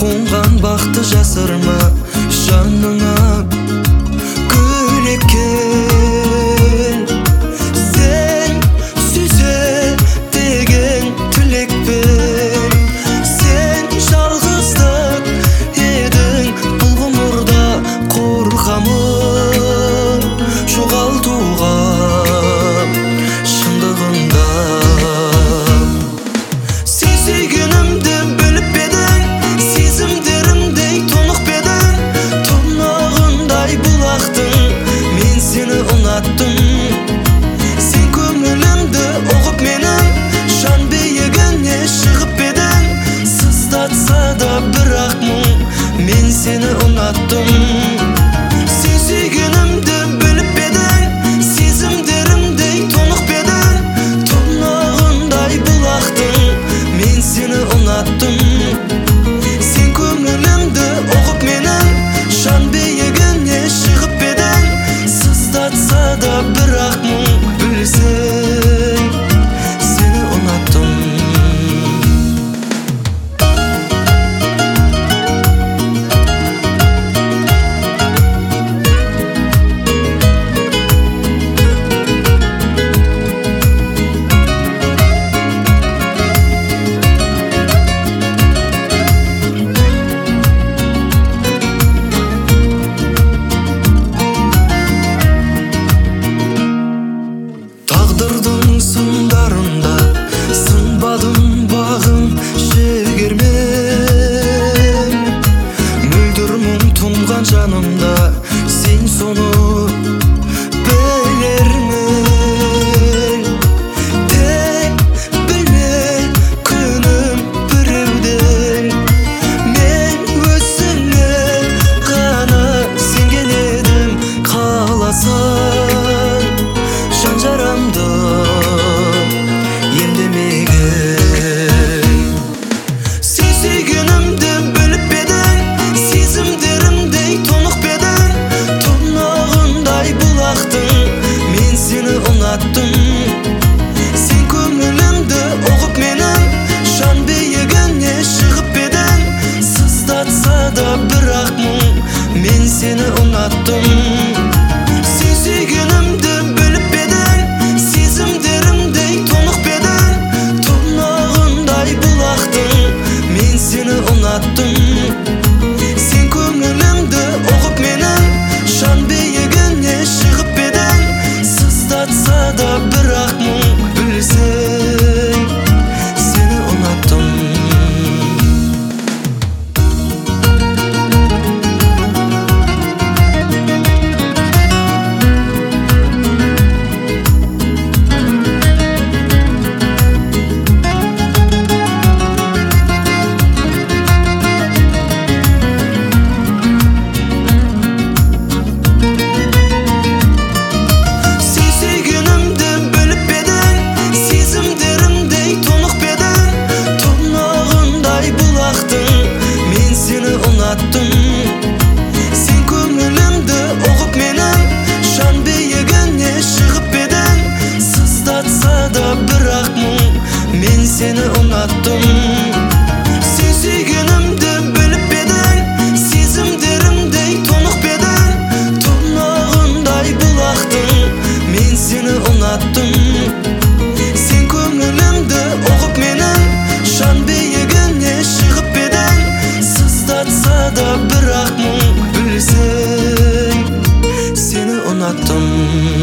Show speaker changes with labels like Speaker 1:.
Speaker 1: қонған бақты жасырма жаныңа гүл еккен. Сен сүйсе деген тілекпен, сен жалғыздық едің бұл ғұмырда. Қорқамын жоғалтуға шындығында. Сен сүйгенімді біліп едің, сезімдерімдей тұнық едің. Тұнығындай бұлақтың мен сені ұнаттым. Сен көңілімді ұғып менің жан биігіне шығып едің. Сыздатса да бірақ мұң мен сені ұнаттым. Сен сүйгенімді біліп едің, сезімдерімдей тұнық едің. Тұнығындай бұлақтың мен сені ұнаттым. Сен көңілімді ұғып менің жан биігіне шығып едің. Сыздатса да бірақ мұң білсең сені ұнаттым. Тағдырдың сындарында сынбадым бағым шегермен. Мөлдір мұң тұнған жанымда сен соны білермен. Тек білме күнім біреуден, мен өзіңе ғана сенген едім. Қаласаң жан жарамды емдемеге. Сен сүйгенімді біліп едің, сезімдерімдей тұнық едің. Тұнығындай бұлақтың мен сені ұнаттым. Сен көңілімді ұғып менің жан биігіне шығып едің. Сыздатса да бірақ мұң мен сені ұнаттым. Сен сүйгенімді біліп едің, сезімдерімдей тұнық едің. Тұнығындай бұлақтың мен сені ұнаттым. Сен көңілімді ұғып менің жан биігіне шығып едің. Сыздатса да бірақ мұң білсең сені ұнаттым. Сен сүйгенімді біліп едің, сезімдерімдей тұнық едің. Тұнығындай бұлақтың мен сені ұнаттым. Сен көңілімді ұғып менің жан биігіне шығып едің. Сыздатса да бірақ мұң мен сені ұнаттым. Сен сүйгенімді біліп едің, сезімдерімдей тұнық едің. Тұнығындай бұлақтың мен сені ұнаттым. Сен көңілімді ұғып менің жан биігіне шығып едің. Сыздатса да бірақ мұң білсең сені ұнаттым.